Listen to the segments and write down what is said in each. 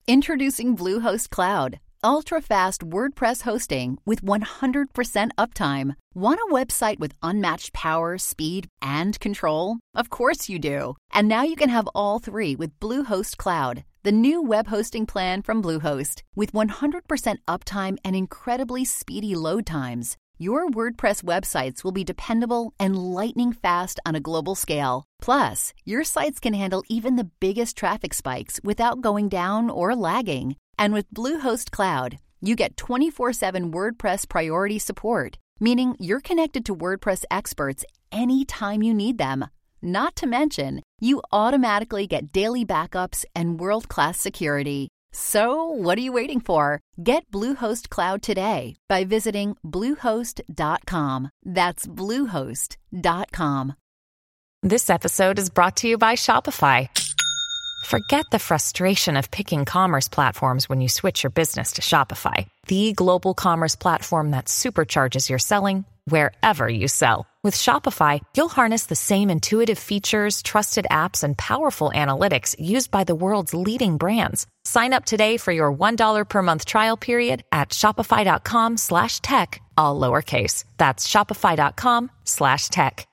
Introducing Bluehost Cloud, ultra-fast WordPress hosting with 100% uptime. Want a website with unmatched power, speed, and control? Of course you do. And now you can have all three with Bluehost Cloud, the new web hosting plan from Bluehost. With 100% uptime and incredibly speedy load times, your WordPress websites will be dependable and lightning fast on a global scale. Plus, your sites can handle even the biggest traffic spikes without going down or lagging. And with Bluehost Cloud, you get 24/7 WordPress priority support, meaning you're connected to WordPress experts anytime you need them. Not to mention, you automatically get daily backups and world-class security. So, what are you waiting for? Get Bluehost Cloud today by visiting Bluehost.com. That's Bluehost.com. This episode is brought to you by Shopify. Forget the frustration of picking commerce platforms when you switch your business to Shopify, the global commerce platform that supercharges your selling wherever you sell. With Shopify, you'll harness the same intuitive features, trusted apps, and powerful analytics used by the world's leading brands. Sign up today for your $1 per month trial period at shopify.com/tech, all lowercase. That's shopify.com/tech.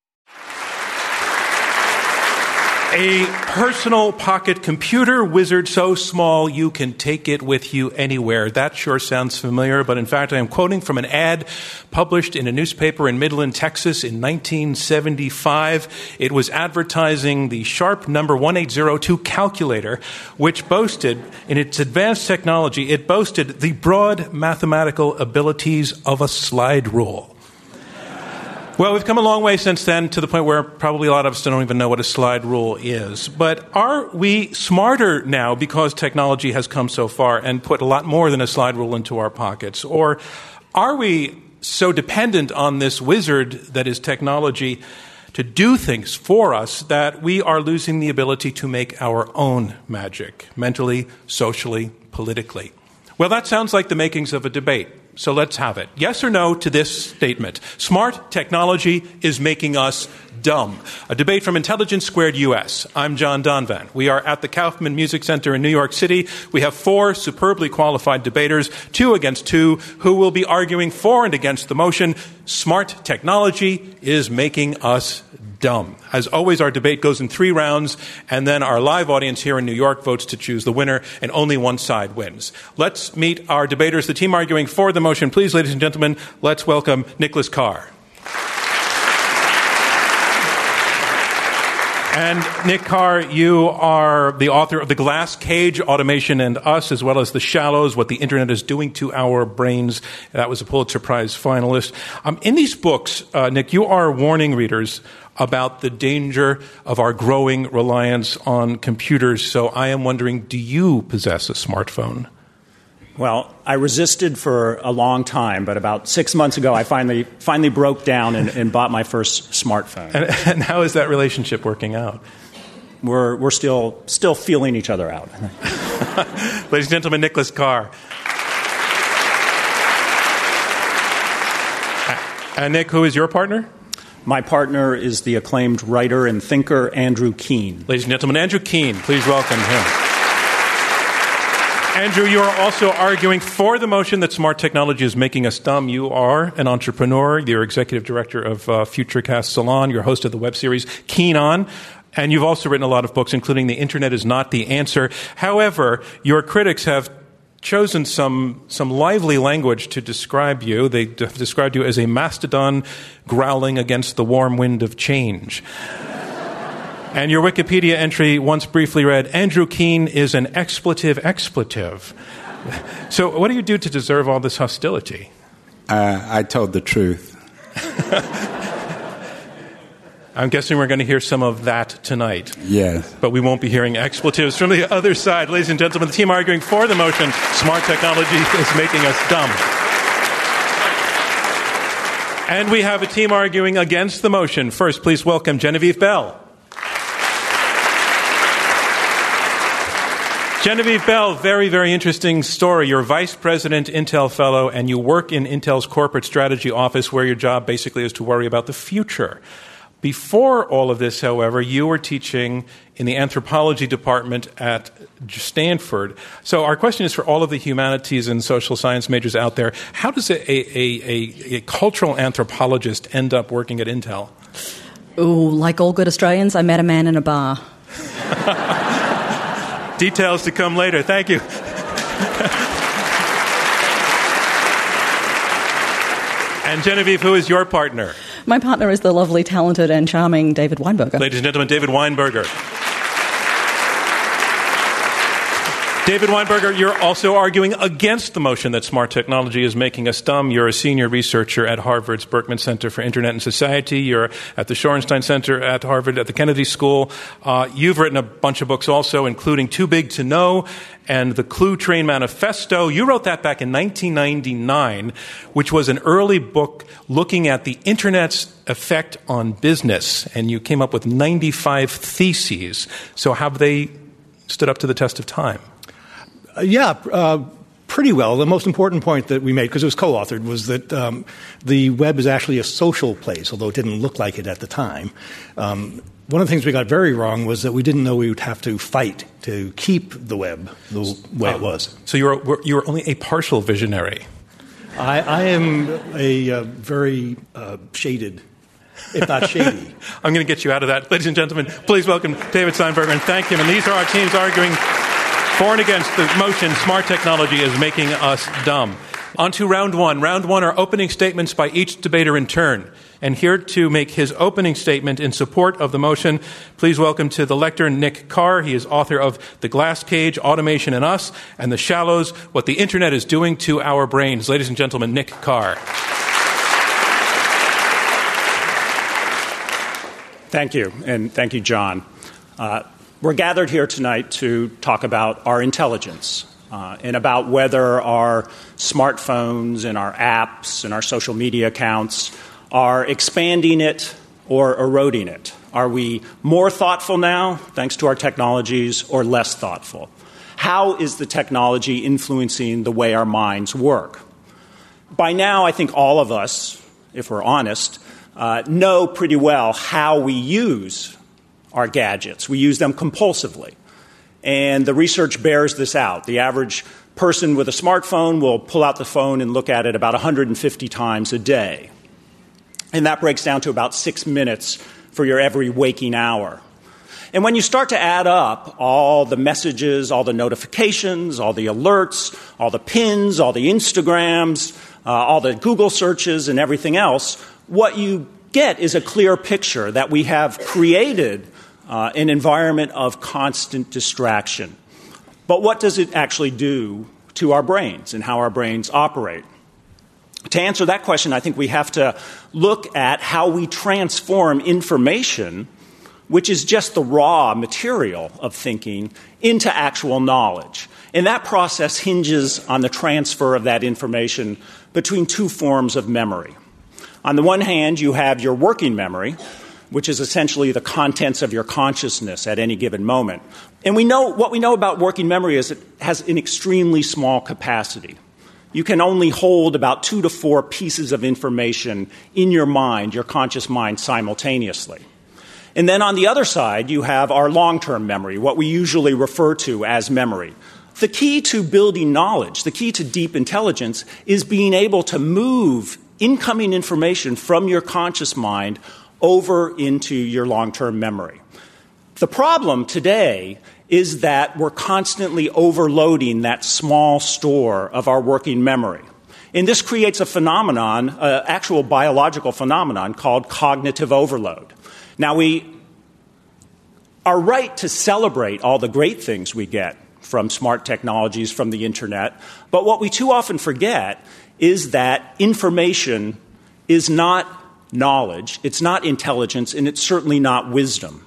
A personal pocket computer wizard so small you can take it with you anywhere. That sure sounds familiar, but in fact I am quoting from an ad published in a newspaper in Midland, Texas in 1975. It was advertising the Sharp number 1802 calculator, which boasted, in its advanced technology, it boasted the broad mathematical abilities of a slide rule. Well, we've come a long way since then to the point where probably a lot of us don't even know what a slide rule is. But are we smarter now because technology has come so far and put a lot more than a slide rule into our pockets? Or are we so dependent on this wizard that is technology to do things for us that we are losing the ability to make our own magic, mentally, socially, politically? Well, that sounds like the makings of a debate. So let's have it. Yes or no to this statement. Smart technology is making us dumb. A debate from Intelligence Squared US. I'm John Donvan. We are at the Kaufman Music Center in New York City. We have four superbly qualified debaters, 2 against 2, who will be arguing for and against the motion, smart technology is making us dumb. As always, our debate goes in 3 rounds, and then our live audience here in New York votes to choose the winner, and only one side wins. Let's meet our debaters, the team arguing for the motion. Please, ladies and gentlemen, let's welcome Nicholas Carr. And Nick Carr, you are the author of The Glass Cage, Automation and Us, as well as The Shallows, What the Internet is Doing to Our Brains. That was a Pulitzer Prize finalist. In these books, Nick, you are warning readers about the danger of our growing reliance on computers. So I am wondering, do you possess a smartphone? Well, I resisted for a long time, but about 6 months ago, I finally broke down and bought my first smartphone. And how is that relationship working out? We're still feeling each other out. Ladies and gentlemen, Nicholas Carr. And Nick, who is your partner? My partner is the acclaimed writer and thinker, Andrew Keen. Ladies and gentlemen, Andrew Keen. Please welcome him. Andrew, you are also arguing for the motion that smart technology is making us dumb. You are an entrepreneur. You're executive director of Futurecast Salon. You're host of the web series Keen On. And you've also written a lot of books, including The Internet is Not the Answer. However, your critics have chosen some lively language to describe you. They described you as a mastodon growling against the warm wind of change. And your Wikipedia entry once briefly read, Andrew Keen is an expletive. So what do you do to deserve all this hostility? I told the truth. I'm guessing we're going to hear some of that tonight. Yes. But we won't be hearing expletives from the other side. Ladies and gentlemen, the team arguing for the motion, smart technology is making us dumb. And we have a team arguing against the motion. First, please welcome Genevieve Bell. Genevieve Bell, very, very interesting story. You're Vice President, Intel Fellow, and you work in Intel's corporate strategy office where your job basically is to worry about the future. Before all of this, however, you were teaching in the anthropology department at Stanford. So our question is for all of the humanities and social science majors out there, how does a cultural anthropologist end up working at Intel? Oh, like all good Australians, I met a man in a bar. Details to come later. Thank you. And Genevieve, who is your partner? My partner is the lovely, talented, and charming David Weinberger. Ladies and gentlemen, David Weinberger. David Weinberger, you're also arguing against the motion that smart technology is making us dumb. You're a senior researcher at Harvard's Berkman Center for Internet and Society. You're at the Shorenstein Center at Harvard, at the Kennedy School. You've written a bunch of books also, including Too Big to Know and The Clue Train Manifesto. You wrote that back in 1999, which was an early book looking at the Internet's effect on business. And you came up with 95 theses. So have they stood up to the test of time? Pretty well. The most important point that we made, because it was co-authored, was that the web is actually a social place, although it didn't look like it at the time. One of the things we got very wrong was that we didn't know we would have to fight to keep the web the way it was. So you were only a partial visionary. I am a very shaded, if not shady. I'm going to get you out of that. Ladies and gentlemen, please welcome David Weinberger and thank him. And these are our teams arguing for and against the motion, smart technology is making us dumb. On to round one. Round one are opening statements by each debater in turn. And here to make his opening statement in support of the motion, please welcome to the lectern Nick Carr. He is author of The Glass Cage, Automation and Us, and The Shallows, What the Internet is Doing to Our Brains. Ladies and gentlemen, Nick Carr. Thank you, and thank you, John. We're gathered here tonight to talk about our intelligence and about whether our smartphones and our apps and our social media accounts are expanding it or eroding it. Are we more thoughtful now, thanks to our technologies, or less thoughtful? How is the technology influencing the way our minds work? By now, I think all of us, if we're honest, know pretty well how we use our gadgets. We use them compulsively. And the research bears this out. The average person with a smartphone will pull out the phone and look at it about 150 times a day. And that breaks down to about 6 minutes for your every waking hour. And when you start to add up all the messages, all the notifications, all the alerts, all the pins, all the Instagrams, all the Google searches and everything else, what you get is a clear picture that we have created an environment of constant distraction. But what does it actually do to our brains and how our brains operate? To answer that question, I think we have to look at how we transform information, which is just the raw material of thinking, into actual knowledge. And that process hinges on the transfer of that information between two forms of memory. On the one hand, you have your working memory, which is essentially the contents of your consciousness at any given moment. And what we know about working memory is it has an extremely small capacity. You can only hold about 2 to 4 pieces of information in your mind, your conscious mind, simultaneously. And then on the other side, you have our long-term memory, what we usually refer to as memory. The key to building knowledge, the key to deep intelligence, is being able to move incoming information from your conscious mind over into your long-term memory. The problem today is that we're constantly overloading that small store of our working memory. And this creates a phenomenon, actual biological phenomenon called cognitive overload. Now, we are right to celebrate all the great things we get from smart technologies, from the internet, but what we too often forget is that information is not knowledge, it's not intelligence, and it's certainly not wisdom.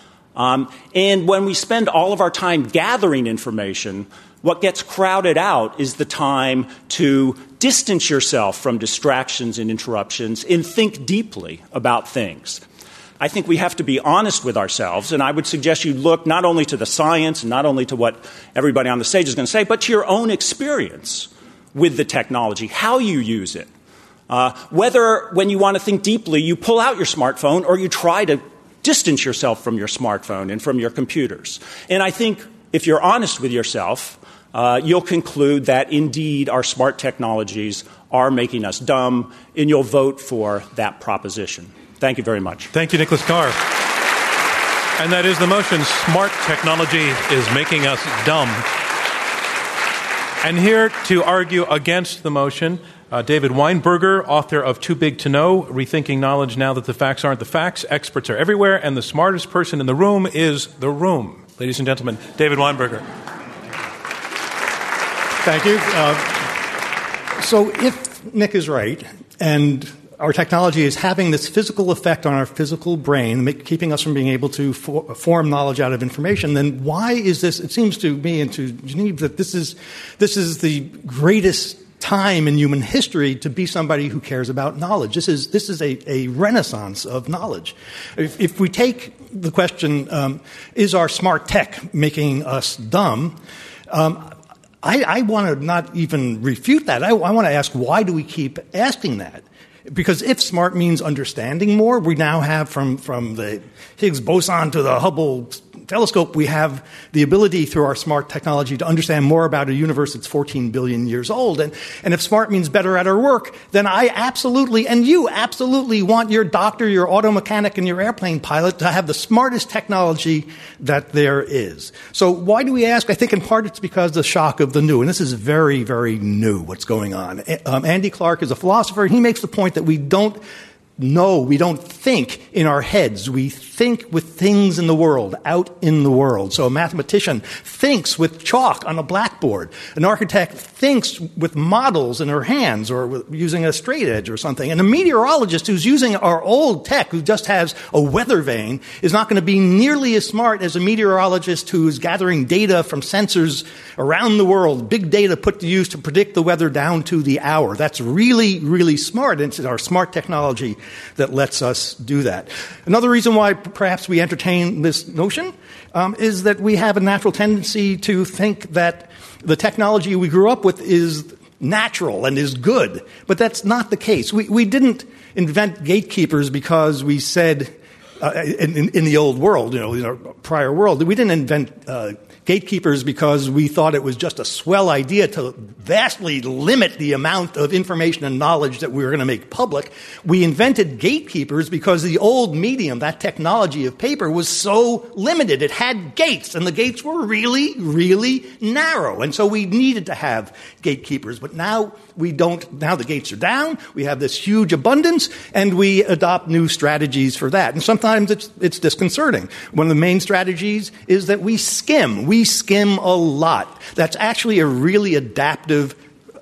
And when we spend all of our time gathering information, what gets crowded out is the time to distance yourself from distractions and interruptions and think deeply about things. I think we have to be honest with ourselves, and I would suggest you look not only to the science and not only to what everybody on the stage is going to say, but to your own experience with the technology, how you use it. Whether when you want to think deeply, you pull out your smartphone or you try to distance yourself from your smartphone and from your computers. And I think if you're honest with yourself, you'll conclude that indeed our smart technologies are making us dumb, and you'll vote for that proposition. Thank you very much. Thank you, Nicholas Carr. And that is the motion, smart technology is making us dumb. And here to argue against the motion, David Weinberger, author of Too Big to Know, Rethinking Knowledge Now That the Facts Aren't the Facts. Experts are everywhere, and the smartest person in the room is the room. Ladies and gentlemen, David Weinberger. Thank you. So if Nick is right, and our technology is having this physical effect on our physical brain, keeping us from being able to form knowledge out of information, then why is this? It seems to me and to Genevieve that this is the greatest time in human history to be somebody who cares about knowledge. This is a renaissance of knowledge. If we take the question, is our smart tech making us dumb? I want to not even refute that. I want to ask, why do we keep asking that? Because if smart means understanding more, we now have from the Higgs boson to the Hubble telescope, we have the ability through our smart technology to understand more about a universe that's 14 billion years old. And if smart means better at our work, then I absolutely, and you absolutely want your doctor, your auto mechanic, and your airplane pilot to have the smartest technology that there is. So why do we ask? I think in part it's because of the shock of the new. And this is very, very new, what's going on. Andy Clark is a philosopher, and he makes the point that we don't think in our heads. We think with things in the world, out in the world. So a mathematician thinks with chalk on a blackboard. An architect thinks with models in her hands or using a straight edge or something. And a meteorologist who's using our old tech, who just has a weather vane, is not going to be nearly as smart as a meteorologist who's gathering data from sensors around the world, big data put to use to predict the weather down to the hour. That's really, really smart. And it's our smart technology that lets us do that. Another reason why perhaps we entertain this notion is that we have a natural tendency to think that the technology we grew up with is natural and is good. But that's not the case. We didn't invent gatekeepers because we said in the old world, in our prior world, we didn't invent gatekeepers because we thought it was just a swell idea to vastly limit the amount of information and knowledge that we were going to make public. We invented gatekeepers because the old medium, that technology of paper, was so limited. It had gates, and the gates were really, really narrow. And so we needed to have gatekeepers. But now we don't. Now the gates are down. We have this huge abundance, and we adopt new strategies for that. And sometimes it's disconcerting. One of the main strategies is that we skim. We skim a lot. That's actually a really adaptive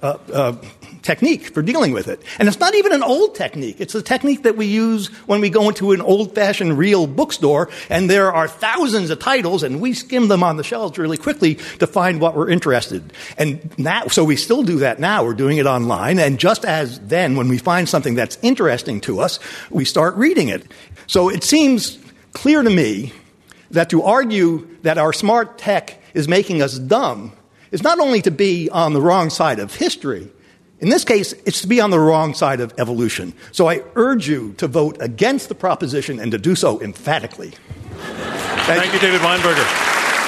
technique for dealing with it. And it's not even an old technique. It's a technique that we use when we go into an old-fashioned real bookstore, and there are thousands of titles, and we skim them on the shelves really quickly to find what we're interested in. And now, so we still do that now. We're doing it online. And just as then, when we find something that's interesting to us, we start reading it. So it seems clear to me that to argue that our smart tech is making us dumb is not only to be on the wrong side of history. In this case, it's to be on the wrong side of evolution. So I urge you to vote against the proposition and to do so emphatically. Thank you, David Weinberger.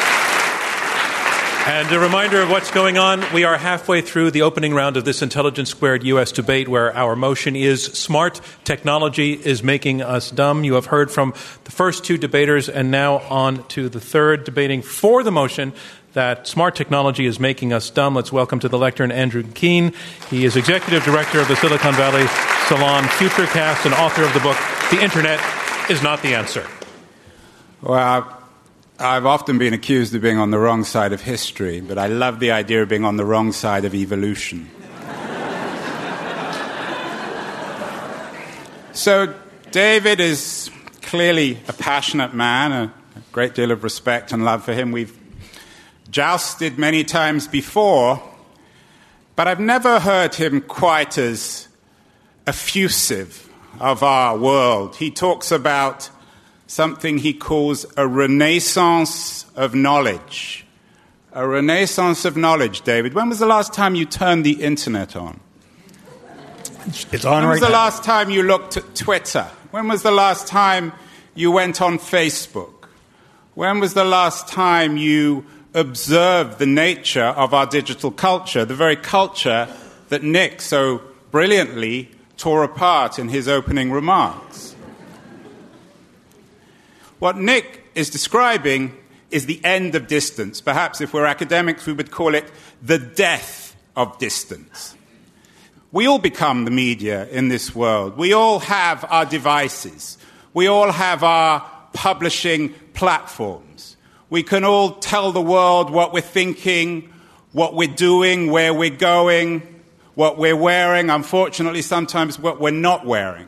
And a reminder of what's going on. We are halfway through the opening round of this Intelligence Squared U.S. debate, where our motion is smart technology is making us dumb. You have heard from the first two debaters, and now on to the third, debating for the motion that smart technology is making us dumb. Let's welcome to the lectern Andrew Keen. He is executive director of the Silicon Valley salon Futurecast and author of the book, The Internet is Not the Answer. Well, I've often been accused of being on the wrong side of history, but I love the idea of being on the wrong side of evolution. So David is clearly a passionate man, a great deal of respect and love for him. We've jousted many times before, but I've never heard him quite as effusive of our world. He talks about something he calls a renaissance of knowledge. A renaissance of knowledge, David. When was the last time you turned the internet on? It's on right now. When was the last time you looked at Twitter? When was the last time you went on Facebook? When was the last time you observed the nature of our digital culture, the very culture that Nick so brilliantly tore apart in his opening remarks? What Nick is describing is the end of distance. Perhaps if we're academics, we would call it the death of distance. We all become the media in this world. We all have our devices. We all have our publishing platforms. We can all tell the world what we're thinking, what we're doing, where we're going, what we're wearing, unfortunately sometimes what we're not wearing.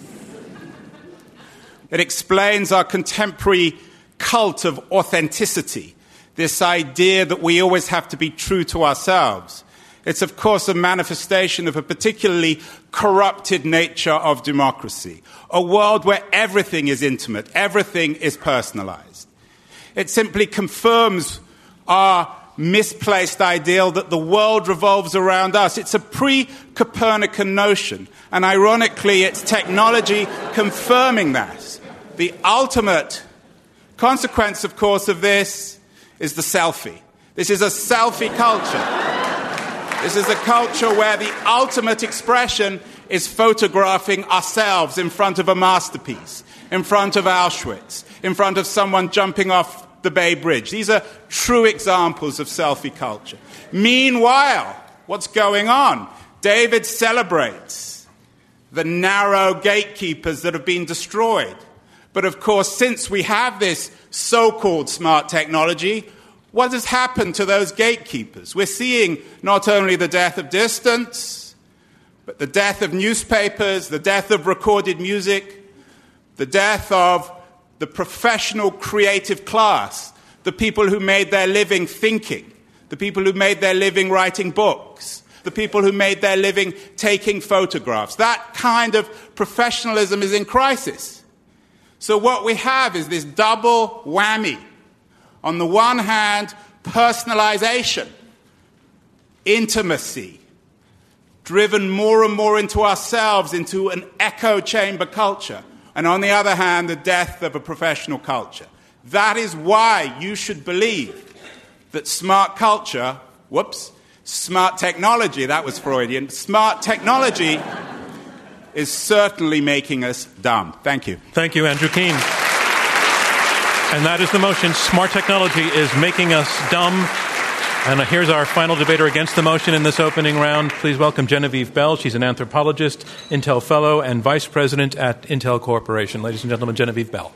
It explains our contemporary cult of authenticity, this idea that we always have to be true to ourselves. It's, of course, a manifestation of a particularly corrupted nature of democracy, a world where everything is intimate, everything is personalized. It simply confirms our misplaced ideal that the world revolves around us. It's a pre-Copernican notion, and ironically, it's technology confirming that. The ultimate consequence, of course, of this is the selfie. This is a selfie culture. This is a culture where the ultimate expression is photographing ourselves in front of a masterpiece, in front of Auschwitz, in front of someone jumping off the Bay Bridge. These are true examples of selfie culture. Meanwhile, what's going on? David celebrates the narrow gatekeepers that have been destroyed. But of course, since we have this so-called smart technology, what has happened to those gatekeepers? We're seeing not only the death of distance, but the death of newspapers, the death of recorded music, the death of the professional creative class, the people who made their living thinking, the people who made their living writing books, the people who made their living taking photographs. That kind of professionalism is in crisis. So what we have is this double whammy. On the one hand, personalization, intimacy, driven more and more into ourselves, into an echo chamber culture. And on the other hand, the death of a professional culture. That is why you should believe that smart culture, smart technology, that was Freudian, smart technology is certainly making us dumb. Thank you. Thank you, Andrew Keen. And that is the motion. Smart technology is making us dumb. And here's our final debater against the motion in this opening round. Please welcome Genevieve Bell. She's an anthropologist, Intel Fellow, and Vice President at Intel Corporation. Ladies and gentlemen, Genevieve Bell.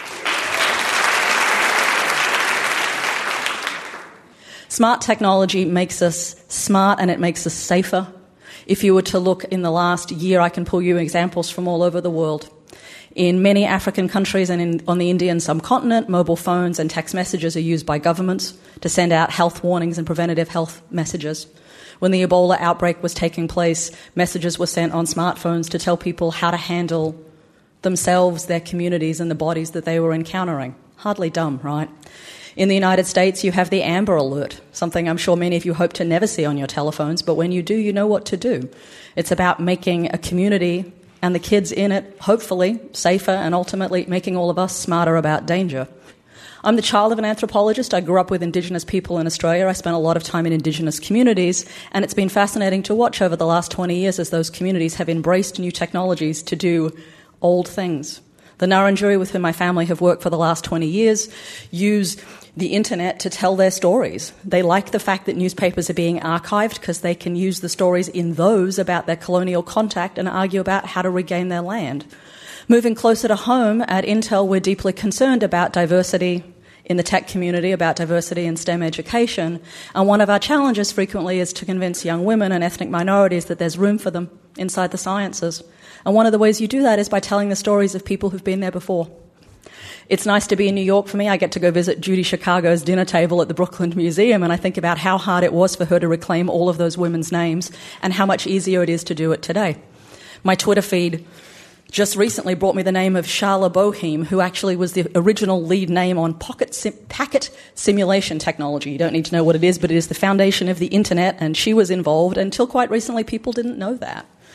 Smart technology makes us smart and it makes us safer. If you were to look in the last year, I can pull you examples from all over the world. In many African countries and on the Indian subcontinent, mobile phones and text messages are used by governments to send out health warnings and preventative health messages. When the Ebola outbreak was taking place, messages were sent on smartphones to tell people how to handle themselves, their communities, and the bodies that they were encountering. Hardly dumb, right? In the United States, you have the Amber Alert, something I'm sure many of you hope to never see on your telephones, but when you do, you know what to do. It's about making a community and the kids in it, hopefully, safer and ultimately making all of us smarter about danger. I'm the child of an anthropologist. I grew up with Indigenous people in Australia. I spent a lot of time in Indigenous communities, and it's been fascinating to watch over the last 20 years as those communities have embraced new technologies to do old things. The Ngarrindjeri, with whom my family have worked for the last 20 years, use the internet to tell their stories. They like the fact that newspapers are being archived because they can use the stories in those about their colonial contact and argue about how to regain their land. Moving closer to home, at Intel, we're deeply concerned about diversity in the tech community, about diversity in STEM education. And one of our challenges frequently is to convince young women and ethnic minorities that there's room for them inside the sciences. And one of the ways you do that is by telling the stories of people who've been there before. It's nice to be in New York for me. I get to go visit Judy Chicago's dinner table at the Brooklyn Museum, and I think about how hard it was for her to reclaim all of those women's names and how much easier it is to do it today. My Twitter feed just recently brought me the name of Sharla Boheim, who actually was the original lead name on packet simulation technology. You don't need to know what it is, but it is the foundation of the internet, and she was involved. Until quite recently, people didn't know that.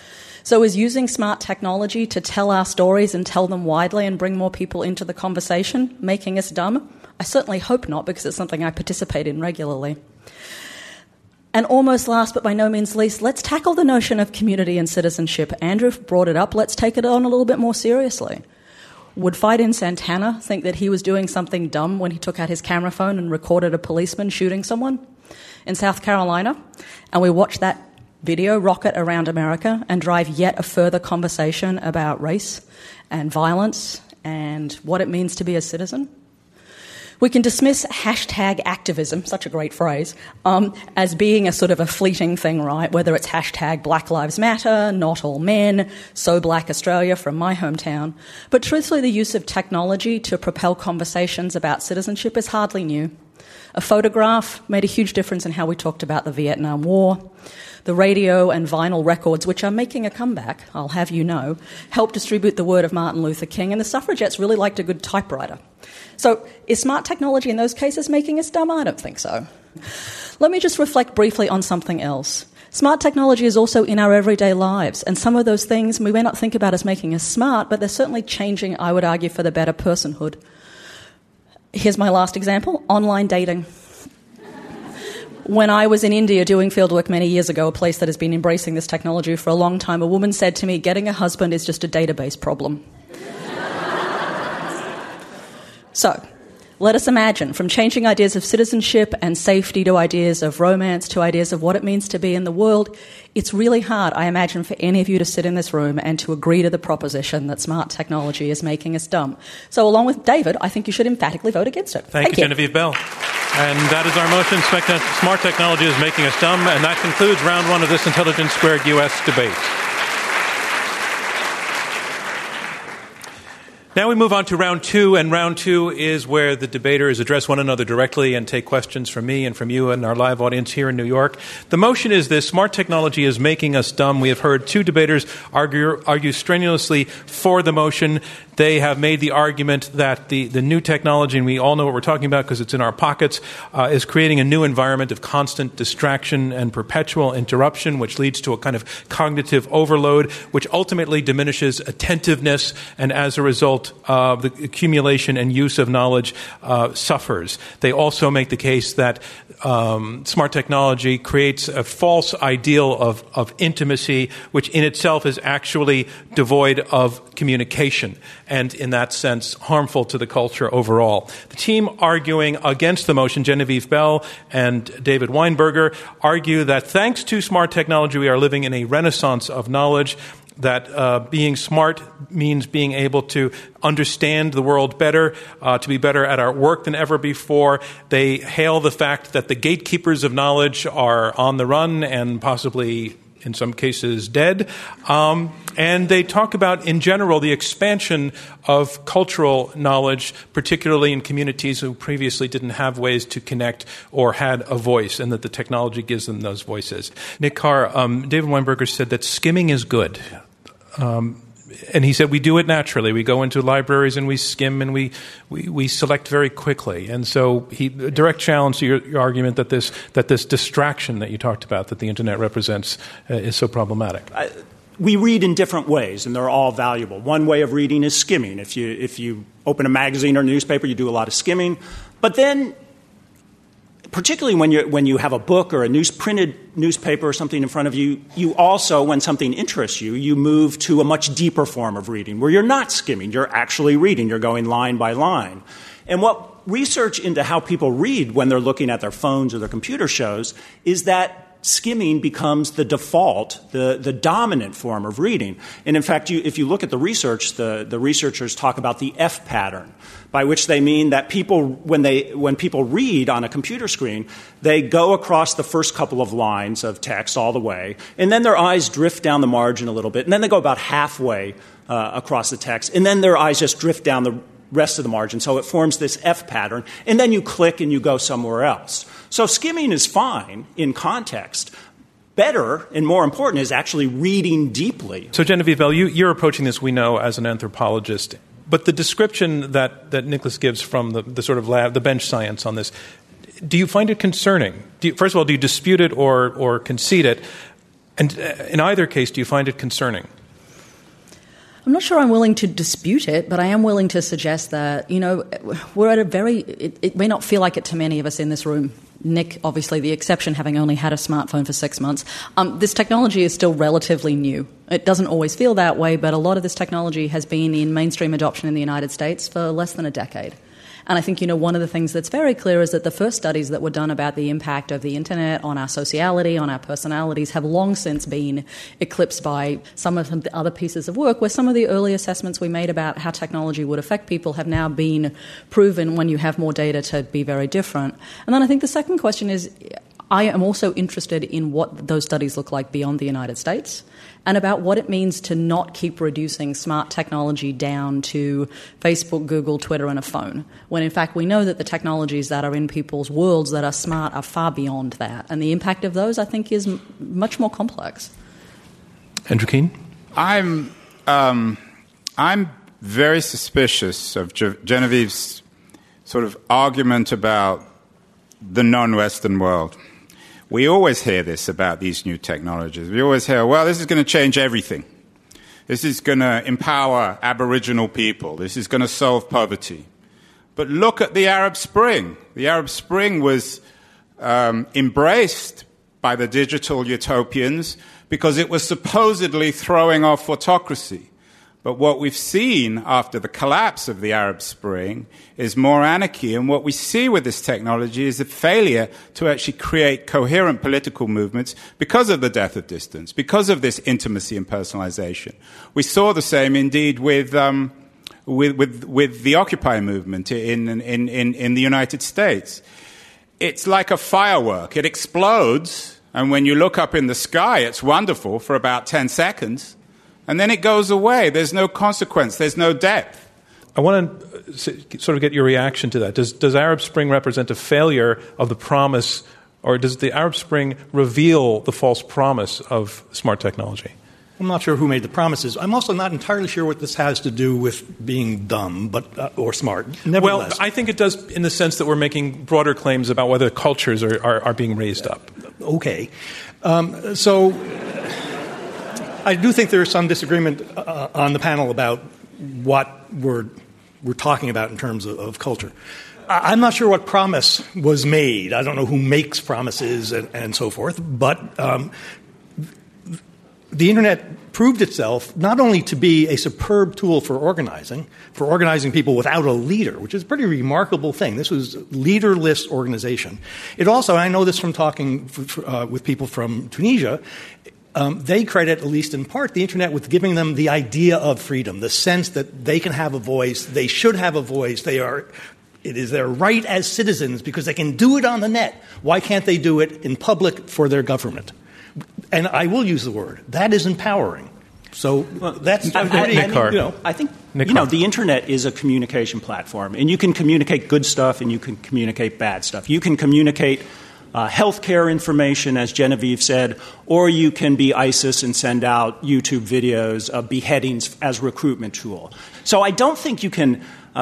So is using smart technology to tell our stories and tell them widely and bring more people into the conversation making us dumb? I certainly hope not, because it's something I participate in regularly. And almost last but by no means least, let's tackle the notion of community and citizenship. Andrew brought it up. Let's take it on a little bit more seriously. Would Fiden Santana think that he was doing something dumb when he took out his camera phone and recorded a policeman shooting someone in South Carolina? And we watched that video rocket around America and drive yet a further conversation about race and violence and what it means to be a citizen? We can dismiss hashtag activism, such a great phrase, as being a sort of a fleeting thing, right? Whether it's hashtag Black Lives Matter, Not All Men, So Black Australia from my hometown. But truthfully, the use of technology to propel conversations about citizenship is hardly new. A photograph made a huge difference in how we talked about the Vietnam War. The radio and vinyl records, which are making a comeback, I'll have you know, helped distribute the word of Martin Luther King, and the suffragettes really liked a good typewriter. So is smart technology in those cases making us dumb? I don't think so. Let me just reflect briefly on something else. Smart technology is also in our everyday lives, and some of those things we may not think about as making us smart, but they're certainly changing, I would argue, for the better personhood. Here's my last example, online dating. When I was in India doing fieldwork many years ago, a place that has been embracing this technology for a long time, a woman said to me, getting a husband is just a database problem. So, let us imagine, from changing ideas of citizenship and safety to ideas of romance to ideas of what it means to be in the world, it's really hard, I imagine, for any of you to sit in this room and to agree to the proposition that smart technology is making us dumb. So along with David, I think you should emphatically vote against it. Thank you, Genevieve Bell. And that is our motion, smart technology is making us dumb, and that concludes round one of this Intelligence Squared U.S. debate. Now we move on to round two, and round two is where the debaters address one another directly and take questions from me and from you and our live audience here in New York. The motion is this: smart technology is making us dumb. We have heard two debaters argue strenuously for the motion. They have made the argument that the new technology, and we all know what we're talking about because it's in our pockets, is creating a new environment of constant distraction and perpetual interruption, which leads to a kind of cognitive overload, which ultimately diminishes attentiveness, and as a result, the accumulation and use of knowledge suffers. They also make the case that smart technology creates a false ideal of intimacy, which in itself is actually devoid of communication, and in that sense harmful to the culture overall. The team arguing against the motion, Genevieve Bell and David Weinberger, argue that thanks to smart technology we are living in a renaissance of knowledge, that being smart means being able to understand the world better, to be better at our work than ever before. They hail the fact that the gatekeepers of knowledge are on the run and possibly in some cases dead. And they talk about, in general, the expansion of cultural knowledge, particularly in communities who previously didn't have ways to connect or had a voice, and that the technology gives them those voices. Nick Carr, David Weinberger said that skimming is good. And he said we do it naturally. We go into libraries and we skim and we select very quickly. And so a direct challenge to your argument that this distraction that you talked about, that the Internet represents, is so problematic. We read in different ways, and they're all valuable. One way of reading is skimming. If you open a magazine or newspaper, you do a lot of skimming. But then, particularly when you have a book or a printed newspaper or something in front of you, you also, when something interests you, you move to a much deeper form of reading where you're not skimming. You're actually reading. You're going line by line. And what research into how people read when they're looking at their phones or their computer shows is that skimming becomes the default, the dominant form of reading. And in fact, if you look at the research, the researchers talk about the F pattern, by which they mean that people, when people read on a computer screen, they go across the first couple of lines of text all the way, and then their eyes drift down the margin a little bit, and then they go about halfway across the text, and then their eyes just drift down the rest of the margin. So it forms this F pattern, and then you click and you go somewhere else. So skimming is fine in context. Better and more important is actually reading deeply. So Genevieve Bell, you're approaching this, we know, as an anthropologist. But the description that Nicholas gives from the sort of lab, the bench science on this, do you find it concerning? First of all, do you dispute it or concede it? And in either case, do you find it concerning? I'm not sure I'm willing to dispute it, but I am willing to suggest that, we're at it may not feel like it to many of us in this room. Nick, obviously the exception, having only had a smartphone for 6 months. This technology is still relatively new. It doesn't always feel that way, but a lot of this technology has been in mainstream adoption in the United States for less than a decade. And I think, one of the things that's very clear is that the first studies that were done about the impact of the internet on our sociality, on our personalities, have long since been eclipsed by some of the other pieces of work, where some of the early assessments we made about how technology would affect people have now been proven, when you have more data, to be very different. And then I think the second question is, I am also interested in what those studies look like beyond the United States, and about what it means to not keep reducing smart technology down to Facebook, Google, Twitter, and a phone, when in fact we know that the technologies that are in people's worlds that are smart are far beyond that. And the impact of those, I think, is much more complex. Andrew Keen? I'm very suspicious of Genevieve's sort of argument about the non-Western world. We always hear this about these new technologies. We always hear, well, this is going to change everything. This is going to empower Aboriginal people. This is going to solve poverty. But look at the Arab Spring. The Arab Spring was embraced by the digital utopians because it was supposedly throwing off autocracy. But what we've seen after the collapse of the Arab Spring is more anarchy. And what we see with this technology is a failure to actually create coherent political movements because of the death of distance, because of this intimacy and personalization. We saw the same, indeed, with the Occupy movement in the United States. It's like a firework. It explodes, and when you look up in the sky, it's wonderful for about 10 seconds. And then it goes away. There's no consequence. There's no depth. I want to sort of get your reaction to that. Does Arab Spring represent a failure of the promise, or does the Arab Spring reveal the false promise of smart technology? I'm not sure who made the promises. I'm also not entirely sure what this has to do with being dumb or smart. Nevertheless. Well, I think it does in the sense that we're making broader claims about whether cultures are being raised up. Okay. So I do think there is some disagreement on the panel about what we're talking about in terms of culture. I'm not sure what promise was made. I don't know who makes promises and so forth, but the Internet proved itself not only to be a superb tool for organizing people without a leader, which is a pretty remarkable thing. This was leaderless organization. It also, I know this from talking with people from Tunisia, they credit, at least in part, the Internet with giving them the idea of freedom, the sense that they can have a voice, they should have a voice, it is their right as citizens because they can do it on the net. Why can't they do it in public for their government? And I will use the word. That is empowering. So that's I think the Internet is a communication platform, and you can communicate good stuff and you can communicate bad stuff. You can communicate healthcare information, as Genevieve said, or you can be ISIS and send out YouTube videos of beheadings as a recruitment tool. So I don't think you can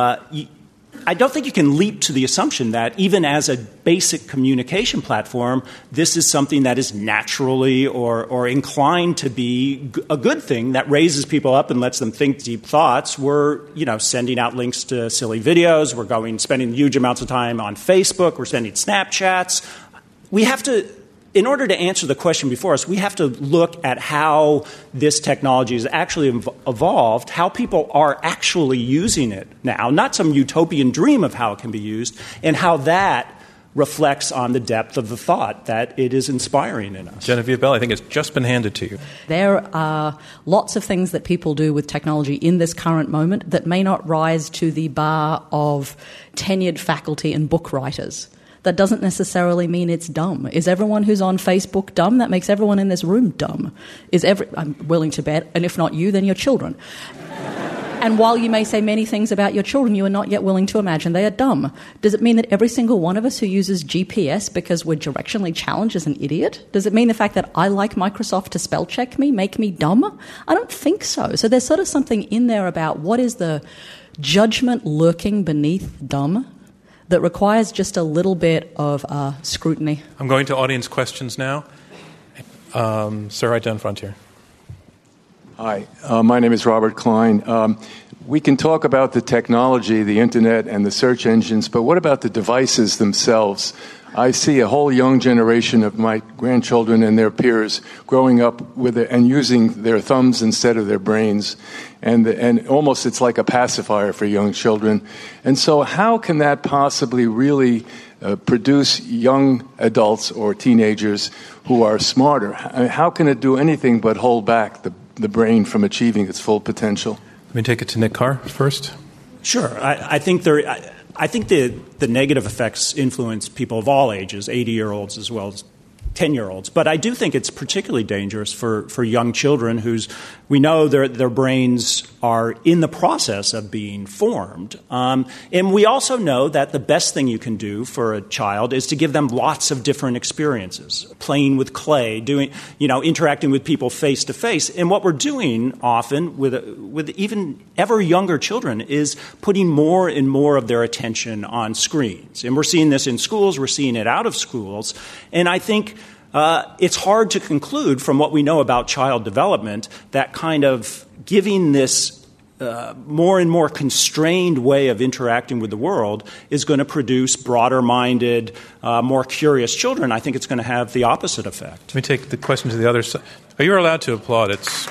leap to the assumption that even as a basic communication platform, this is something that is naturally or inclined to be a good thing that raises people up and lets them think deep thoughts. We're, sending out links to silly videos. We're spending huge amounts of time on Facebook. We're sending Snapchats. We have to, in order to answer the question before us, we have to look at how this technology has actually evolved, how people are actually using it now, not some utopian dream of how it can be used, and how that reflects on the depth of the thought that it is inspiring in us. Genevieve Bell, I think it's just been handed to you. There are lots of things that people do with technology in this current moment that may not rise to the bar of tenured faculty and book writers. That doesn't necessarily mean it's dumb. Is everyone who's on Facebook dumb? That makes everyone in this room dumb. I'm willing to bet, and if not you, then your children. And while you may say many things about your children, you are not yet willing to imagine they are dumb. Does it mean that every single one of us who uses GPS because we're directionally challenged is an idiot? Does it mean the fact that I like Microsoft to spell check me make me dumb? I don't think so. So there's sort of something in there about what is the judgment lurking beneath dumb that requires just a little bit of scrutiny. I'm going to audience questions now. Sir, right down front here. Hi, my name is Robert Klein. We can talk about the technology, the internet, and the search engines, but what about the devices themselves? I see a whole young generation of my grandchildren and their peers growing up with it and using their thumbs instead of their brains, and almost it's like a pacifier for young children. And so how can that possibly really produce young adults or teenagers who are smarter? How can it do anything but hold back the brain from achieving its full potential? Let me take it to Nick Carr first. Sure. I think the negative effects influence people of all ages, 80-year-olds as well as 10-year-olds. But I do think it's particularly dangerous for young children whose we know their brains are in the process of being formed. And we also know that the best thing you can do for a child is to give them lots of different experiences, playing with clay, interacting with people face to face. And what we're doing often with even ever younger children is putting more and more of their attention on screens. And we're seeing this in schools, we're seeing it out of schools. And I think it's hard to conclude from what we know about child development that kind of giving this more and more constrained way of interacting with the world is going to produce broader-minded, more curious children. I think it's going to have the opposite effect. Let me take the question to the other side. Oh, you're allowed to applaud. It's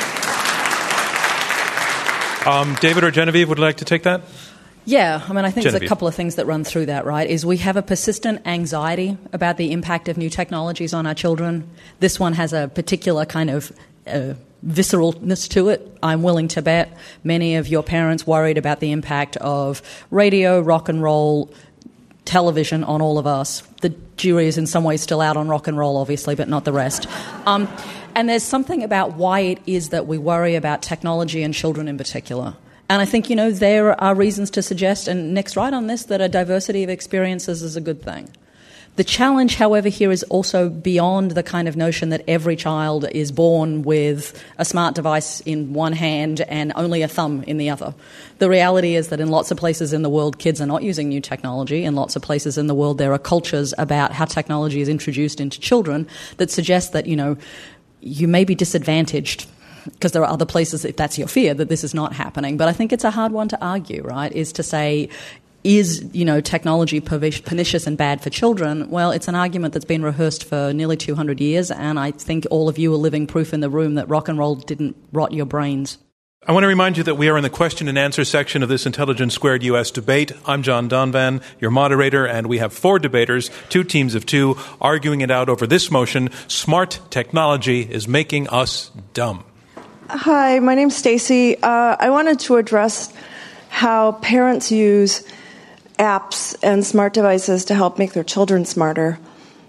David or Genevieve would like to take that? Yeah, I mean, I think Genevieve. there's a couple of things that run through that, right? Is we have a persistent anxiety about the impact of new technologies on our children. This one has a particular kind of visceralness to it. I'm willing to bet many of your parents worried about the impact of radio, rock and roll, television on all of us. The jury is in some ways still out on rock and roll, obviously, but not the rest. And there's something about why it is that we worry about technology and children in particular. And I think, there are reasons to suggest, and Nick's right on this, that a diversity of experiences is a good thing. The challenge, however, here is also beyond the kind of notion that every child is born with a smart device in one hand and only a thumb in the other. The reality is that in lots of places in the world, kids are not using new technology. In lots of places in the world, there are cultures about how technology is introduced into children that suggest that, you may be disadvantaged because there are other places, if that's your fear, that this is not happening. But I think it's a hard one to argue, right, is to say, is, technology pernicious and bad for children? Well, it's an argument that's been rehearsed for nearly 200 years, and I think all of you are living proof in the room that rock and roll didn't rot your brains. I want to remind you that we are in the question and answer section of this Intelligence Squared U.S. debate. I'm John Donvan, your moderator, and we have 4 debaters, 2 teams of 2, arguing it out over this motion: smart technology is making us dumb. Hi, my name's Stacy. I wanted to address how parents use apps and smart devices to help make their children smarter.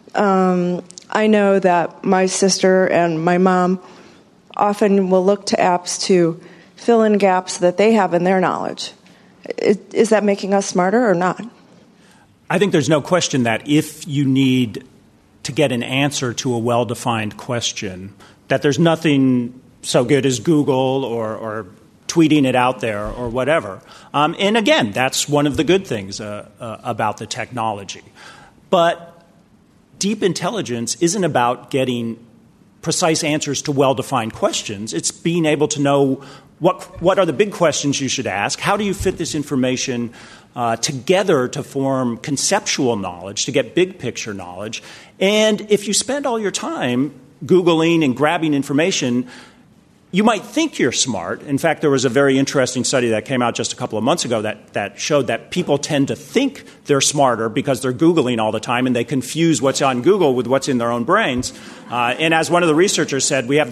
I know that my sister and my mom often will look to apps to fill in gaps that they have in their knowledge. Is that making us smarter or not? I think there's no question that if you need to get an answer to a well-defined question, that there's nothing so good as Google or tweeting it out there or whatever. And again, that's one of the good things about the technology. But deep intelligence isn't about getting precise answers to well-defined questions. It's being able to know what are the big questions you should ask, how do you fit this information together to form conceptual knowledge, to get big-picture knowledge. And if you spend all your time Googling and grabbing information, you might think you're smart. In fact, there was a very interesting study that came out just a couple of months ago that showed that people tend to think they're smarter because they're Googling all the time and they confuse what's on Google with what's in their own brains. And as one of the researchers said, we're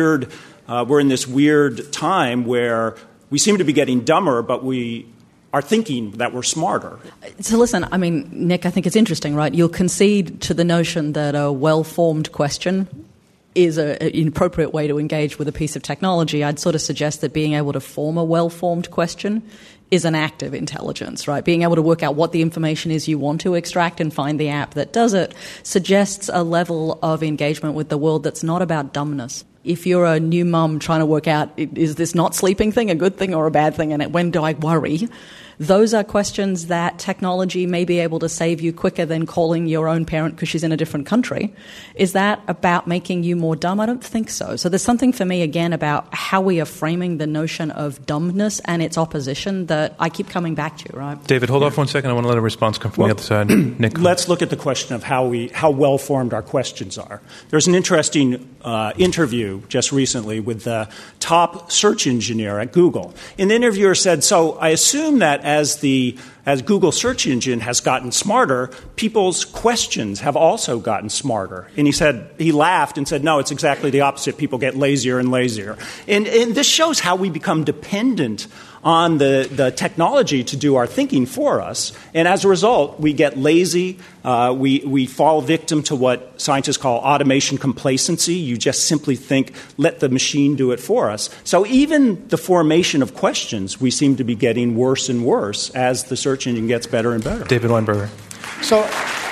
in this weird time where we seem to be getting dumber, but we are thinking that we're smarter. So listen, Nick, I think it's interesting, right? You'll concede to the notion that a well-formed question is an appropriate way to engage with a piece of technology. I'd sort of suggest that being able to form a well-formed question is an act of intelligence, right? Being able to work out what the information is you want to extract and find the app that does it suggests a level of engagement with the world that's not about dumbness. If you're a new mum trying to work out, is this not sleeping thing a good thing or a bad thing, and when do I worry? Those are questions that technology may be able to save you quicker than calling your own parent because she's in a different country. Is that about making you more dumb? I don't think so. So there's something for me, again, about how we are framing the notion of dumbness and its opposition that I keep coming back to, right? David, hold off 1 second. I want to let a response come from the other side. Nick. Let's look at the question of how well-formed our questions are. There's an interesting interview just recently with the top search engineer at Google. And the interviewer said, so I assume that as Google search engine has gotten smarter, people's questions have also gotten smarter. And he laughed and said, no, it's exactly the opposite. People get lazier and lazier. And this shows how we become dependent on the technology to do our thinking for us. And as a result, we get lazy. We fall victim to what scientists call automation complacency. You just simply think, let the machine do it for us. So even the formation of questions, we seem to be getting worse and worse as the search engine gets better and better. David Weinberger. So,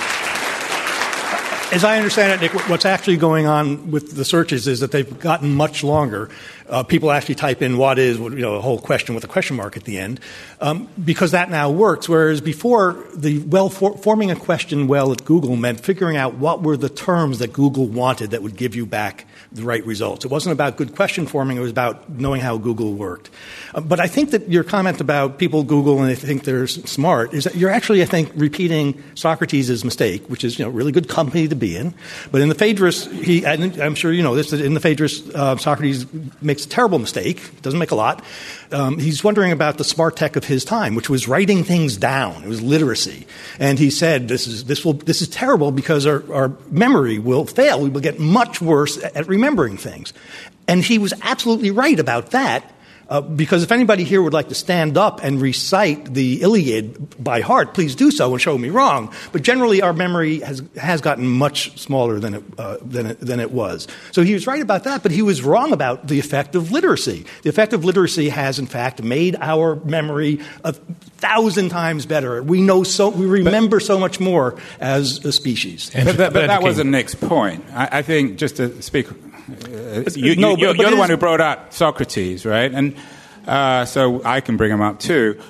as I understand it, Nick, what's actually going on with the searches is that they've gotten much longer. People actually type in what is, a whole question with a question mark at the end, because that now works. Whereas before, forming a question well at Google meant figuring out what were the terms that Google wanted that would give you back the right results. It wasn't about good question forming. It was about knowing how Google worked. But I think that your comment about people Google and they think they're smart is that you're actually, I think, repeating Socrates' mistake, which is, really good company to be in. But in the Phaedrus, and I'm sure you know this, in the Phaedrus, Socrates makes a terrible mistake. Doesn't make a lot. He's wondering about the smart tech of his time, which was writing things down. It was literacy. And he said, this is terrible because our memory will fail. We will get much worse at remembering things. And he was absolutely right about that. Because if anybody here would like to stand up and recite the Iliad by heart, please do so and show me wrong. But generally, our memory has gotten much smaller than it was. So he was right about that, but he was wrong about the effect of literacy. The effect of literacy has, in fact, made our memory 1,000 times better. We remember so much more as a species. But that wasn't Nick's point. I think, just to speak. You're the one who brought up Socrates, right? And so I can bring him up too.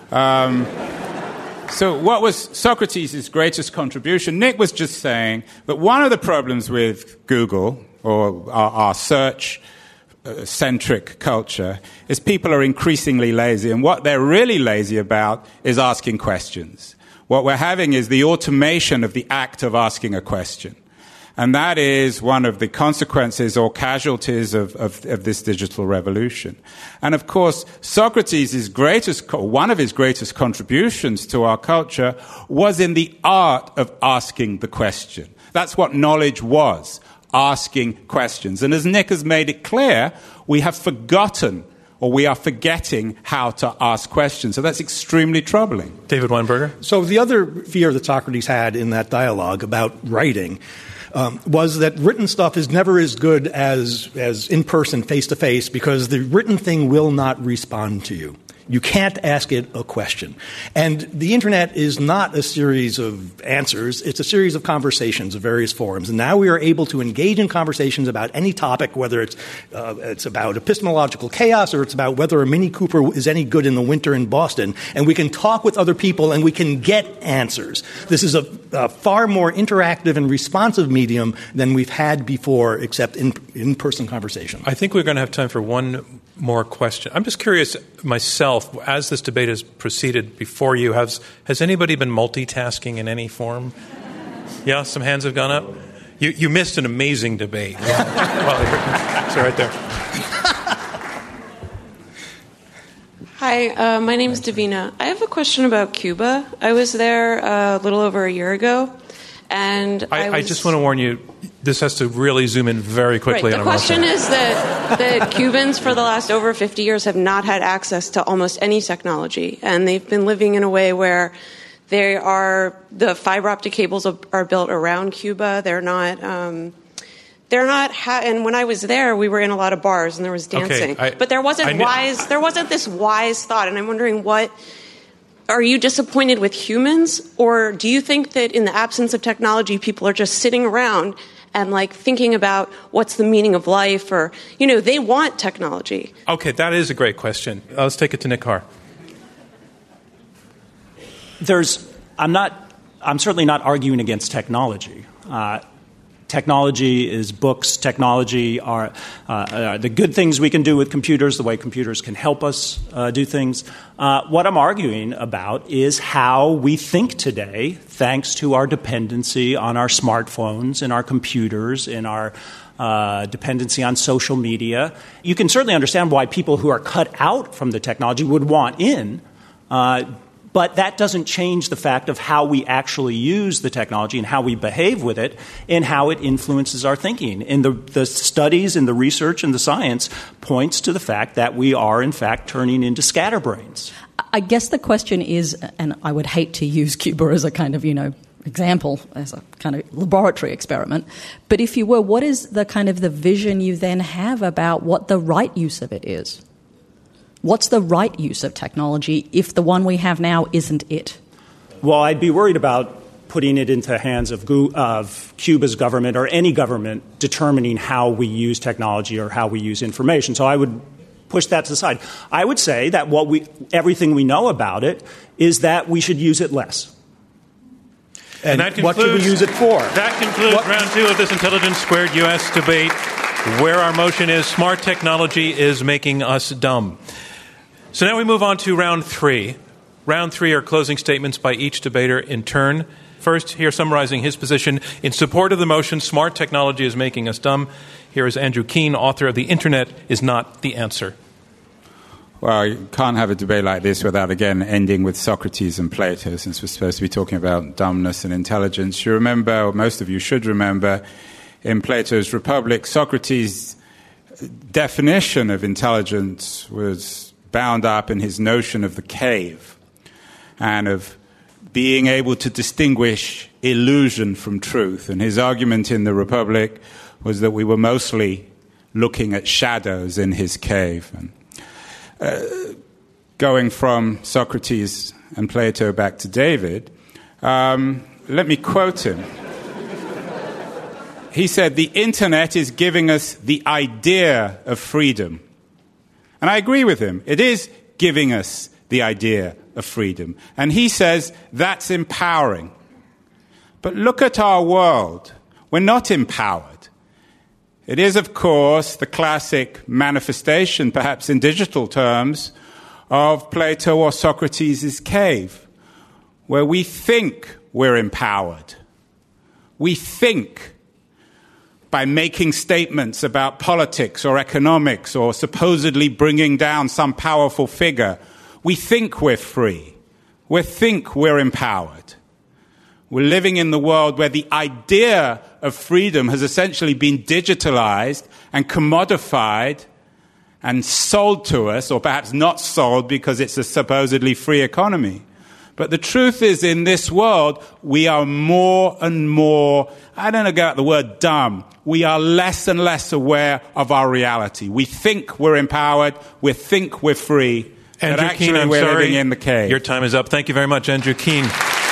So what was Socrates' greatest contribution? Nick was just saying that one of the problems with Google or our search-centric culture is people are increasingly lazy, and what they're really lazy about is asking questions. What we're having is the automation of the act of asking a question. And that is one of the consequences or casualties of this digital revolution. And of course, Socrates' one of his greatest contributions to our culture was in the art of asking the question. That's what knowledge was, asking questions. And as Nick has made it clear, we have forgotten or we are forgetting how to ask questions. So that's extremely troubling. David Weinberger. So the other fear that Socrates had in that dialogue about writing was that written stuff is never as good as in person, face-to-face, because the written thing will not respond to you. You can't ask it a question. And the Internet is not a series of answers. It's a series of conversations of various forums. And now we are able to engage in conversations about any topic, whether it's about epistemological chaos or it's about whether a Mini Cooper is any good in the winter in Boston. And we can talk with other people and we can get answers. This is a far more interactive and responsive medium than we've had before, except in-person conversation. I think we're going to have time for one more question. I'm just curious myself, as this debate has proceeded before you, has anybody been multitasking in any form? Yeah, some hands have gone up? You missed an amazing debate. It's right there. Hi, my name is Davina. I have a question about Cuba. I was there a little over a year ago, and I just want to warn you, this has to really zoom in very quickly. Right. The question is that Cubans for the last over 50 years have not had access to almost any technology, and they've been living in a way where the fiber optic cables are built around Cuba. They're not. And when I was there, we were in a lot of bars and there was dancing, but there wasn't this wise thought. And I'm wondering, are you disappointed with humans, or do you think that in the absence of technology, people are just sitting around and thinking about what's the meaning of life, or they want technology? Okay, that is a great question. Let's take it to Nick Carr. I'm certainly not arguing against technology. Technology is books. Technology are the good things we can do with computers, the way computers can help us do things. What I'm arguing about is how we think today, thanks to our dependency on our smartphones and our computers and our dependency on social media. You can certainly understand why people who are cut out from the technology would want in, but that doesn't change the fact of how we actually use the technology and how we behave with it and how it influences our thinking. And the studies and the research and the science points to the fact that we are, in fact, turning into scatterbrains. I guess the question is, and I would hate to use Cuba as a kind of, example, as a kind of laboratory experiment, but if you were, what is the kind of the vision you then have about what the right use of it is? What's the right use of technology if the one we have now isn't it? Well, I'd be worried about putting it into the hands of Cuba's government or any government determining how we use technology or how we use information. So I would push that to the side. I would say that everything we know about it is that we should use it less. And that what should we use it for? That concludes round 2 of this Intelligence Squared U.S. debate, where our motion is smart technology is making us dumb. So now we move on to round 3. Round 3 are closing statements by each debater in turn. First, here summarizing his position in support of the motion, smart technology is making us dumb. Here is Andrew Keen, author of The Internet is Not the Answer. Well, you can't have a debate like this without, again, ending with Socrates and Plato, since we're supposed to be talking about dumbness and intelligence. You remember, or most of you should remember, in Plato's Republic, Socrates' definition of intelligence was bound up in his notion of the cave and of being able to distinguish illusion from truth. And his argument in the Republic was that we were mostly looking at shadows in his cave. And going from Socrates and Plato back to David, let me quote him. He said, "The internet is giving us the idea of freedom." And I agree with him. It is giving us the idea of freedom. And he says that's empowering. But look at our world. We're not empowered. It is, of course, the classic manifestation, perhaps in digital terms, of Plato or Socrates' cave, where we think we're empowered. We think by making statements about politics or economics or supposedly bringing down some powerful figure. We think we're free. We think we're empowered. We're living in the world where the idea of freedom has essentially been digitalized and commodified and sold to us, or perhaps not sold because it's a supposedly free economy. But the truth is, in this world, we are more and more, I don't know about the word dumb, we are less and less aware of our reality. We think we're empowered, we think we're free, Andrew but actually Keen, we're living in the cave. Your time is up. Thank you very much, Andrew Keen.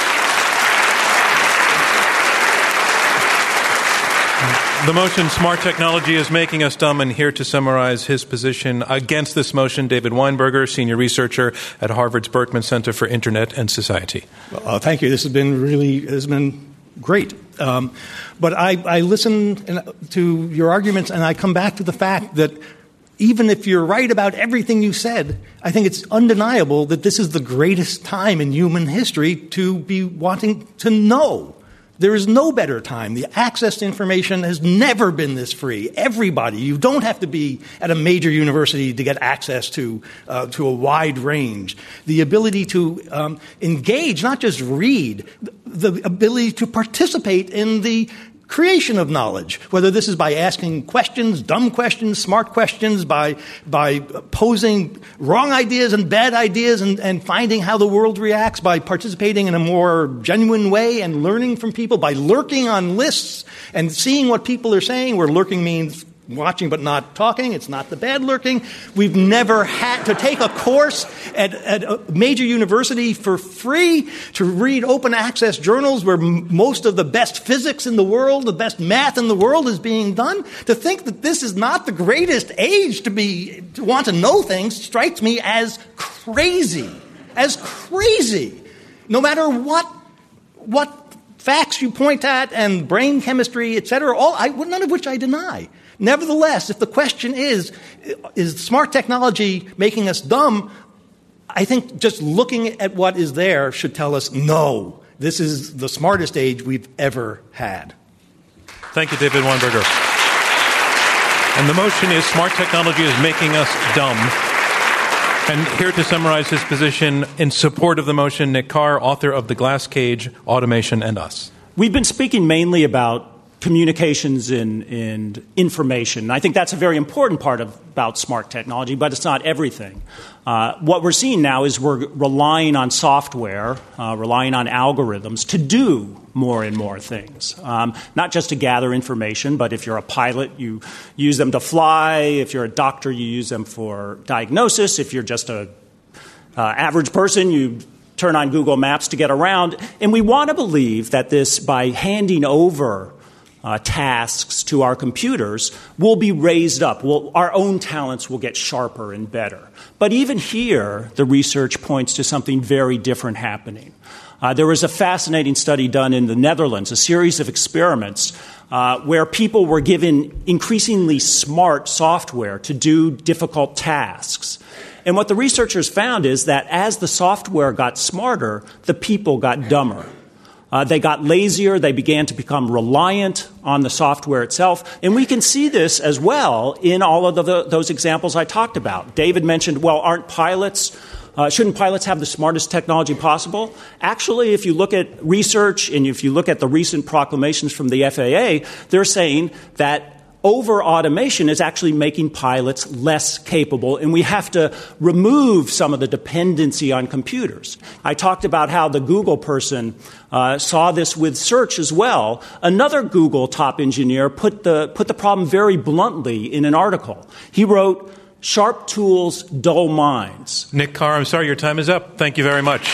The motion, smart technology is making us dumb, and here to summarize his position against this motion, David Weinberger, senior researcher at Harvard's Berkman Center for Internet and Society. Thank you. This has been great. But I listen to your arguments, and I come back to the fact that even if you're right about everything you said, I think it's undeniable that this is the greatest time in human history to be wanting to know. There is no better time. The access to information has never been this free. Everybody. You don't have to be at a major university to get access to a wide range. The ability to engage, not just read, the ability to participate in the creation of knowledge, whether this is by asking questions, dumb questions, smart questions, by posing wrong ideas and bad ideas and finding how the world reacts, by participating in a more genuine way and learning from people, by lurking on lists and seeing what people are saying, where lurking means watching but not talking. It's not the bad lurking. We've never had to take a course at a major university for free to read open access journals where most of the best physics in the world, the best math in the world is being done. To think that this is not the greatest age to want to know things strikes me as crazy. As crazy. no matter what facts you point at and brain chemistry, et cetera, none of which I deny. Nevertheless, if the question is smart technology making us dumb, I think just looking at what is there should tell us, no, this is the smartest age we've ever had. Thank you, David Weinberger. And the motion is smart technology is making us dumb. And here to summarize his position in support of the motion, Nick Carr, author of The Glass Cage, Automation and Us. We've been speaking mainly about communications and information. I think that's a very important part about smart technology, but it's not everything. What we're seeing now is we're relying on software, relying on algorithms to do more and more things, not just to gather information, but if you're a pilot, you use them to fly. If you're a doctor, you use them for diagnosis. If you're just an average person, you turn on Google Maps to get around. And we want to believe that this, by handing over tasks to our computers, will be raised up. Our own talents will get sharper and better. But even here, the research points to something very different happening. There was a fascinating study done in the Netherlands, a series of experiments where people were given increasingly smart software to do difficult tasks. And what the researchers found is that as the software got smarter, the people got dumber. They got lazier. They began to become reliant on the software itself. And we can see this as well in all of those examples I talked about. David mentioned, shouldn't pilots have the smartest technology possible? Actually, if you look at research and if you look at the recent proclamations from the FAA, they're saying that over-automation is actually making pilots less capable, and we have to remove some of the dependency on computers. I talked about how the Google person saw this with search as well. Another Google top engineer put the problem very bluntly in an article. He wrote, "Sharp tools, dull minds." Nick Carr, I'm sorry, your time is up. Thank you very much.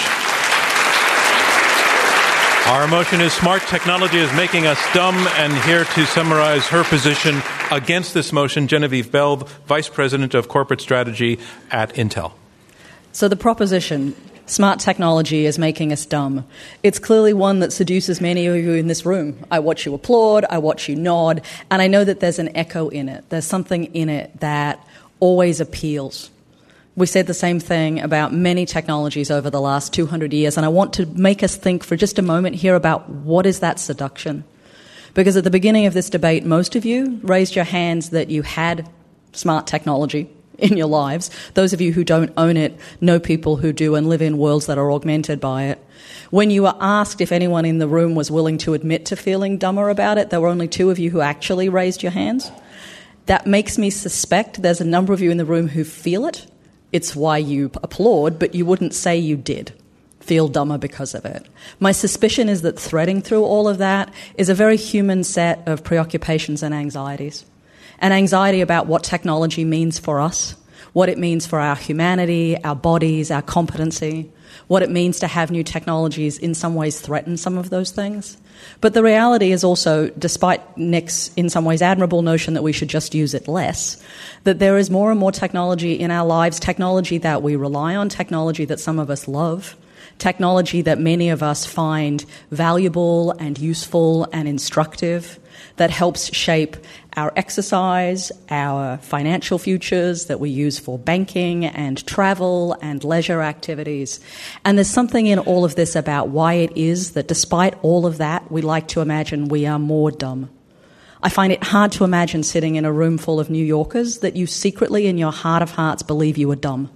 Our motion is smart technology is making us dumb, and here to summarize her position against this motion, Genevieve Bell, Vice President of Corporate Strategy at Intel. So the proposition, smart technology is making us dumb, it's clearly one that seduces many of you in this room. I watch you applaud, I watch you nod, and I know that there's an echo in it. There's something in it that always appeals. We said the same thing about many technologies over the last 200 years, and I want to make us think for just a moment here about what is that seduction. Because at the beginning of this debate, most of you raised your hands that you had smart technology in your lives. Those of you who don't own it know people who do and live in worlds that are augmented by it. When you were asked if anyone in the room was willing to admit to feeling dumber about it, there were only 2 of you who actually raised your hands. That makes me suspect there's a number of you in the room who feel it. It's why you applaud, but you wouldn't say you did feel dumber because of it. My suspicion is that threading through all of that is a very human set of preoccupations and anxieties. An anxiety about what technology means for us, what it means for our humanity, our bodies, our competency, what it means to have new technologies in some ways threaten some of those things. But the reality is also, despite Nick's in some ways admirable notion that we should just use it less, that there is more and more technology in our lives, technology that we rely on, technology that some of us love, technology that many of us find valuable and useful and instructive, that helps shape our exercise, our financial futures, that we use for banking and travel and leisure activities. And there's something in all of this about why it is that despite all of that, we like to imagine we are more dumb. I find it hard to imagine sitting in a room full of New Yorkers that you secretly in your heart of hearts believe you are dumb.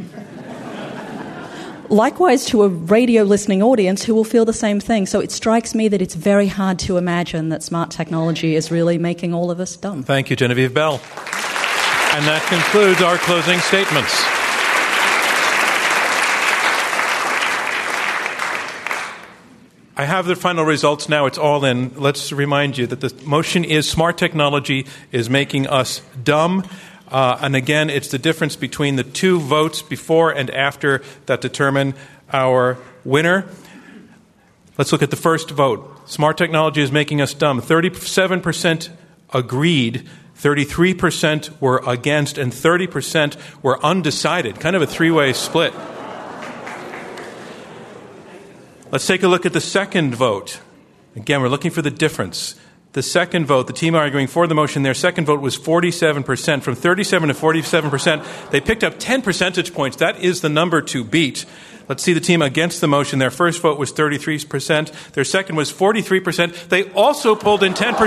Likewise to a radio listening audience who will feel the same thing. So it strikes me that it's very hard to imagine that smart technology is really making all of us dumb. Thank you, Genevieve Bell. And that concludes our closing statements. I have the final results now. It's all in. Let's remind you that the motion is smart technology is making us dumb. And again, it's the difference between the 2 votes before and after that determine our winner. Let's look at the first vote. Smart technology is making us dumb. 37% agreed, 33% were against, and 30% were undecided. Kind of a 3-way split. Let's take a look at the second vote. Again, we're looking for the difference. The second vote, the team arguing for the motion, their second vote was 47%. From 37 to 47%, they picked up 10 percentage points. That is the number to beat. Let's see the team against the motion. Their first vote was 33%. Their second was 43%. They also pulled in 10%.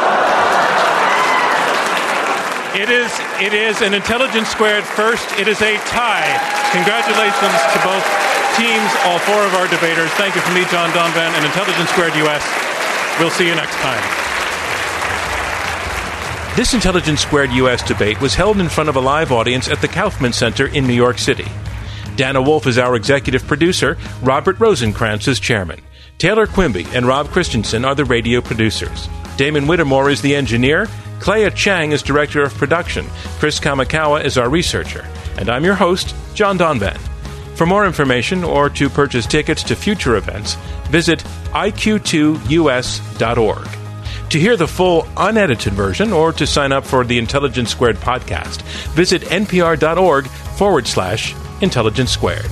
It is an Intelligence Squared first. It is a tie. Congratulations to both teams, all four of our debaters. Thank you from me, John Donvan, and Intelligence Squared US. We'll see you next time. This Intelligence Squared US debate was held in front of a live audience at the Kaufman Center in New York City. Dana Wolf is our executive producer. Robert Rosencrantz is chairman. Taylor Quimby and Rob Christensen are the radio producers. Damon Whittemore is the engineer. Clea Chang is director of production. Chris Kamikawa is our researcher. And I'm your host, John Donvan. For more information or to purchase tickets to future events, visit iq2us.org. To hear the full unedited version or to sign up for the Intelligence Squared podcast, visit npr.org/Intelligence Squared.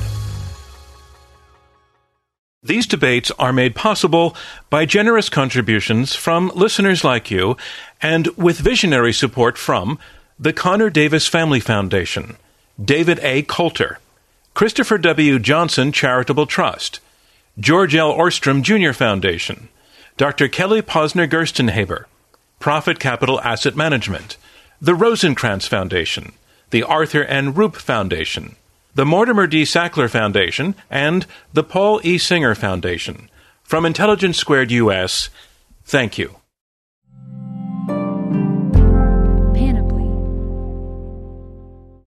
These debates are made possible by generous contributions from listeners like you and with visionary support from the Connor Davis Family Foundation, David A. Coulter, Christopher W. Johnson Charitable Trust, George L. Orstrom Jr. Foundation, Dr. Kelly Posner Gerstenhaber, Profit Capital Asset Management, the Rosencrantz Foundation, the Arthur N. Roop Foundation, the Mortimer D. Sackler Foundation, and the Paul E. Singer Foundation. From Intelligence Squared US, thank you.